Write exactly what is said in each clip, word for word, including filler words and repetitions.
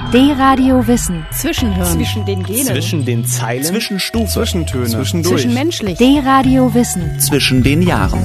D-Radio Wissen. Zwischenhören. Zwischen den Genen. Zwischen den Zeilen. Zwischenstufen. Zwischentöne. Zwischendurch. Zwischenmenschlich. D-Radio Wissen. Zwischen den Jahren.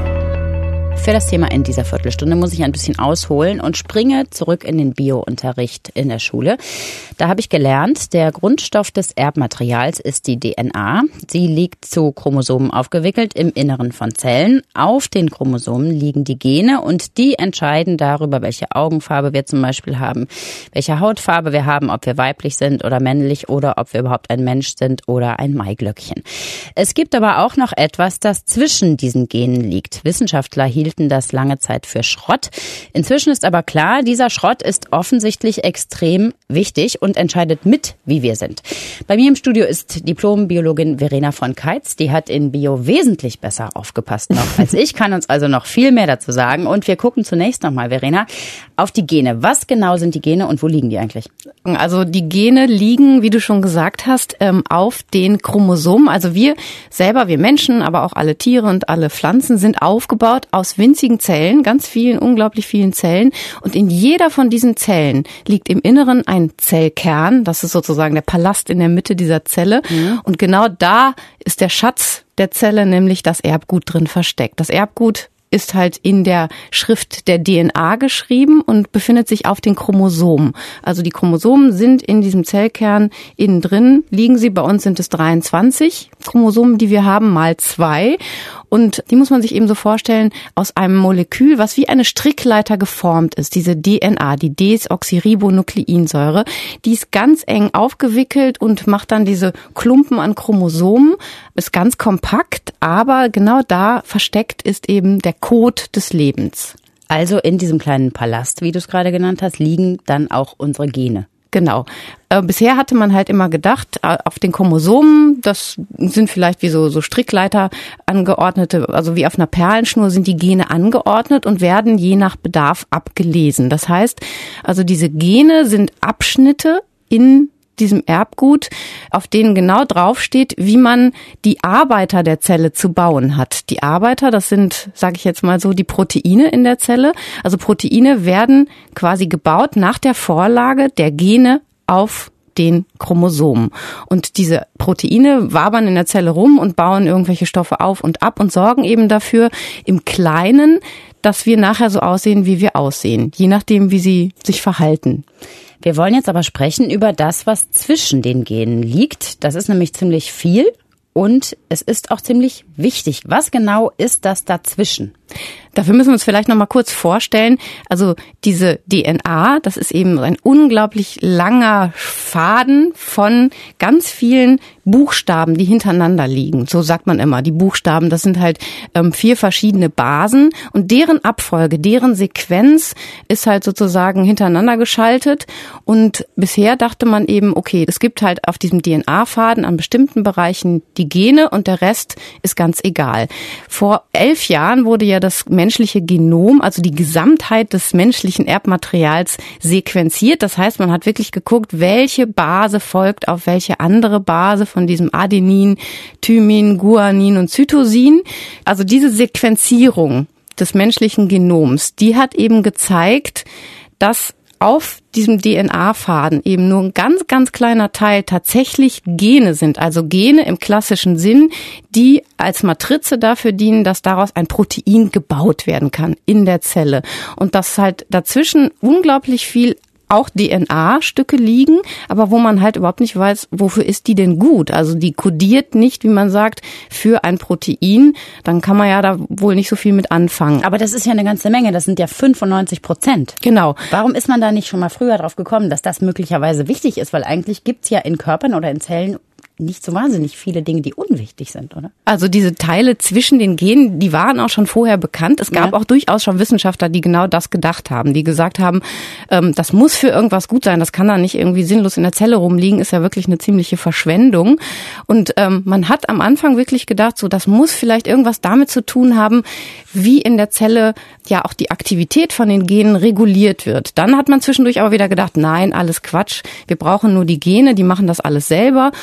Für das Thema in dieser Viertelstunde muss ich ein bisschen ausholen und springe zurück in den Bio-Unterricht in der Schule. Da habe ich gelernt, der Grundstoff des Erbmaterials ist die D N A. Sie liegt zu Chromosomen aufgewickelt im Inneren von Zellen. Auf den Chromosomen liegen die Gene und die entscheiden darüber, welche Augenfarbe wir zum Beispiel haben, welche Hautfarbe wir haben, ob wir weiblich sind oder männlich oder ob wir überhaupt ein Mensch sind oder ein Maiglöckchen. Es gibt aber auch noch etwas, das zwischen diesen Genen liegt. Wissenschaftler hielten das lange Zeit für Schrott. Inzwischen ist aber klar, dieser Schrott ist offensichtlich extrem wichtig und entscheidet mit, wie wir sind. Bei mir im Studio ist Diplom-Biologin Verena von Keitz. Die hat in Bio wesentlich besser aufgepasst noch als ich, kann uns also noch viel mehr dazu sagen. Und wir gucken zunächst nochmal, Verena, auf die Gene. Was genau sind die Gene und wo liegen die eigentlich? Also die Gene liegen, wie du schon gesagt hast, auf den Chromosomen. Also wir selber, wir Menschen, aber auch alle Tiere und alle Pflanzen sind aufgebaut aus winzigen Zellen, ganz vielen, unglaublich vielen Zellen. Und in jeder von diesen Zellen liegt im Inneren ein Zellkern. Das ist sozusagen der Palast in der Mitte dieser Zelle. Mhm. Und genau da ist der Schatz der Zelle, nämlich das Erbgut drin versteckt. Das Erbgut ist halt in der Schrift der D N A geschrieben und befindet sich auf den Chromosomen. Also die Chromosomen sind in diesem Zellkern innen drin, liegen sie. Bei uns sind es dreiundzwanzig Chromosomen, die wir haben, mal zwei. Und die muss man sich eben so vorstellen, aus einem Molekül, was wie eine Strickleiter geformt ist, diese D N A, die Desoxyribonukleinsäure, die ist ganz eng aufgewickelt und macht dann diese Klumpen an Chromosomen, ist ganz kompakt, aber genau da versteckt ist eben der Code des Lebens. Also in diesem kleinen Palast, wie du es gerade genannt hast, liegen dann auch unsere Gene. Genau. Äh, bisher hatte man halt immer gedacht, äh, auf den Chromosomen, das sind vielleicht wie so, so Strickleiter angeordnete, also wie auf einer Perlenschnur sind die Gene angeordnet und werden je nach Bedarf abgelesen. Das heißt, also diese Gene sind Abschnitte in diesem Erbgut, auf denen genau draufsteht, wie man die Arbeiter der Zelle zu bauen hat. Die Arbeiter, das sind, sage ich jetzt mal so, die Proteine in der Zelle. Also Proteine werden quasi gebaut nach der Vorlage der Gene auf den Chromosomen. Und diese Proteine wabern in der Zelle rum und bauen irgendwelche Stoffe auf und ab und sorgen eben dafür im Kleinen, dass wir nachher so aussehen, wie wir aussehen, je nachdem, wie sie sich verhalten. Wir wollen jetzt aber sprechen über das, was zwischen den Genen liegt. Das ist nämlich ziemlich viel und es ist auch ziemlich wichtig. Was genau ist das dazwischen? Dafür müssen wir uns vielleicht noch mal kurz vorstellen, also diese D N A, das ist eben ein unglaublich langer Faden von ganz vielen Buchstaben, die hintereinander liegen. So sagt man immer, die Buchstaben, das sind halt ähm, vier verschiedene Basen und deren Abfolge, deren Sequenz ist halt sozusagen hintereinander geschaltet und bisher dachte man eben, okay, es gibt halt auf diesem D N A-Faden an bestimmten Bereichen die Gene und der Rest ist ganz egal. Vor elf Jahren wurde ja das menschliche Genom, also die Gesamtheit des menschlichen Erbmaterials sequenziert. Das heißt, man hat wirklich geguckt, welche Base folgt auf welche andere Base von diesem Adenin, Thymin, Guanin und Cytosin. Also diese Sequenzierung des menschlichen Genoms, die hat eben gezeigt, dass auf diesem D N A-Faden eben nur ein ganz, ganz kleiner Teil tatsächlich Gene sind. Also Gene im klassischen Sinn, die als Matrize dafür dienen, dass daraus ein Protein gebaut werden kann in der Zelle. Und dass halt dazwischen unglaublich viel auch D N A-Stücke liegen, aber wo man halt überhaupt nicht weiß, wofür ist die denn gut? Also die kodiert nicht, wie man sagt, für ein Protein. Dann kann man ja da wohl nicht so viel mit anfangen. Aber das ist ja eine ganze Menge. Das sind ja fünfundneunzig Prozent. Genau. Warum ist man da nicht schon mal früher drauf gekommen, dass das möglicherweise wichtig ist? Weil eigentlich gibt's ja in Körpern oder in Zellen nicht so wahnsinnig viele Dinge, die unwichtig sind, oder? Also diese Teile zwischen den Genen, die waren auch schon vorher bekannt. Es gab ja auch durchaus schon Wissenschaftler, die genau das gedacht haben, die gesagt haben, ähm, das muss für irgendwas gut sein, das kann da nicht irgendwie sinnlos in der Zelle rumliegen, ist ja wirklich eine ziemliche Verschwendung. Und ähm, man hat am Anfang wirklich gedacht, so das muss vielleicht irgendwas damit zu tun haben, wie in der Zelle ja auch die Aktivität von den Genen reguliert wird. Dann hat man zwischendurch aber wieder gedacht, nein, alles Quatsch, wir brauchen nur die Gene, die machen das alles selber und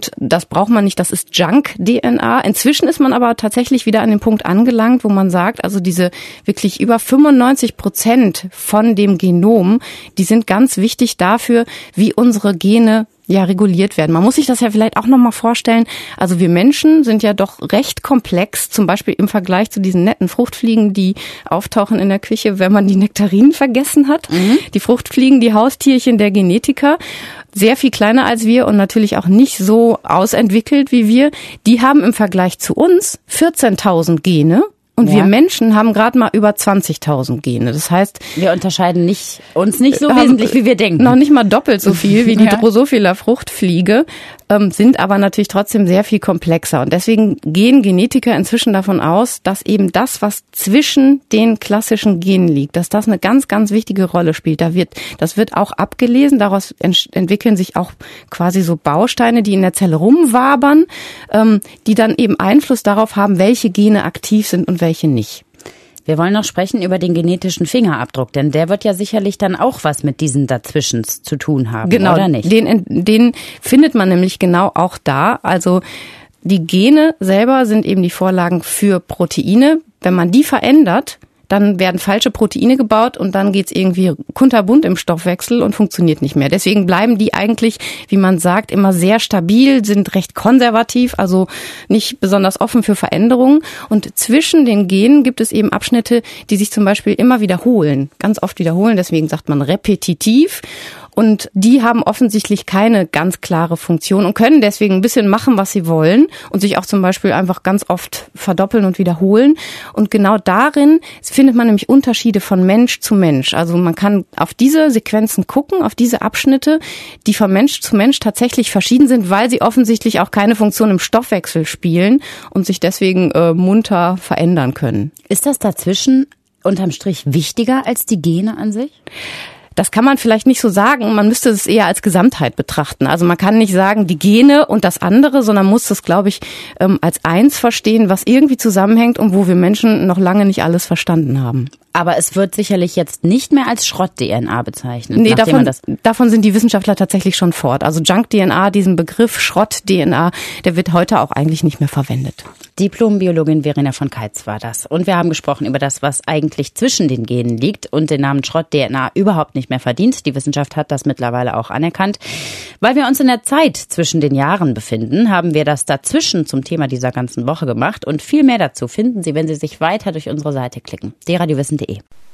Und das braucht man nicht, das ist Junk-D N A. Inzwischen ist man aber tatsächlich wieder an dem Punkt angelangt, wo man sagt, also diese wirklich über fünfundneunzig Prozent von dem Genom, die sind ganz wichtig dafür, wie unsere Gene ja reguliert werden. Man muss sich das ja vielleicht auch nochmal vorstellen. Also wir Menschen sind ja doch recht komplex, zum Beispiel im Vergleich zu diesen netten Fruchtfliegen, die auftauchen in der Küche, wenn man die Nektarinen vergessen hat. Mhm. Die Fruchtfliegen, die Haustierchen der Genetiker, sehr viel kleiner als wir und natürlich auch nicht so ausentwickelt wie wir. Die haben im Vergleich zu uns vierzehntausend Gene. Und ja. wir Menschen haben gerade mal über zwanzigtausend Gene. Das heißt, wir unterscheiden nicht, uns nicht so wesentlich, wie wir denken. Noch nicht mal doppelt so viel wie die ja. Drosophila Fruchtfliege, ähm, sind aber natürlich trotzdem sehr viel komplexer. Und deswegen gehen Genetiker inzwischen davon aus, dass eben das, was zwischen den klassischen Genen liegt, dass das eine ganz, ganz wichtige Rolle spielt. Da wird, das wird auch abgelesen. Daraus ent- entwickeln sich auch quasi so Bausteine, die in der Zelle rumwabern, ähm, die dann eben Einfluss darauf haben, welche Gene aktiv sind und welche nicht. Wir wollen noch sprechen über den genetischen Fingerabdruck, denn der wird ja sicherlich dann auch was mit diesen Dazwischens zu tun haben, genau, oder nicht? Den, den findet man nämlich genau auch da. Also die Gene selber sind eben die Vorlagen für Proteine. Wenn man die verändert, dann werden falsche Proteine gebaut und dann geht's irgendwie kunterbunt im Stoffwechsel und funktioniert nicht mehr. Deswegen bleiben die eigentlich, wie man sagt, immer sehr stabil, sind recht konservativ, also nicht besonders offen für Veränderungen. Und zwischen den Genen gibt es eben Abschnitte, die sich zum Beispiel immer wiederholen, ganz oft wiederholen. Deswegen sagt man repetitiv. Und die haben offensichtlich keine ganz klare Funktion und können deswegen ein bisschen machen, was sie wollen und sich auch zum Beispiel einfach ganz oft verdoppeln und wiederholen. Und genau darin findet man nämlich Unterschiede von Mensch zu Mensch. Also man kann auf diese Sequenzen gucken, auf diese Abschnitte, die von Mensch zu Mensch tatsächlich verschieden sind, weil sie offensichtlich auch keine Funktion im Stoffwechsel spielen und sich deswegen äh, munter verändern können. Ist das dazwischen unterm Strich wichtiger als die Gene an sich? Das kann man vielleicht nicht so sagen. Man müsste es eher als Gesamtheit betrachten. Also man kann nicht sagen, die Gene und das andere, sondern muss das, glaube ich, als eins verstehen, was irgendwie zusammenhängt und wo wir Menschen noch lange nicht alles verstanden haben. Aber es wird sicherlich jetzt nicht mehr als Schrott-D N A bezeichnet. Nee, davon, davon sind die Wissenschaftler tatsächlich schon fort. Also Junk-D N A, diesen Begriff Schrott-D N A, der wird heute auch eigentlich nicht mehr verwendet. Diplom-Biologin Verena von Keitz war das. Und wir haben gesprochen über das, was eigentlich zwischen den Genen liegt und den Namen Schrott-D N A überhaupt nicht mehr verdient. Die Wissenschaft hat das mittlerweile auch anerkannt. Weil wir uns in der Zeit zwischen den Jahren befinden, haben wir das dazwischen zum Thema dieser ganzen Woche gemacht. Und viel mehr dazu finden Sie, wenn Sie sich weiter durch unsere Seite klicken. d radio wissen punkt de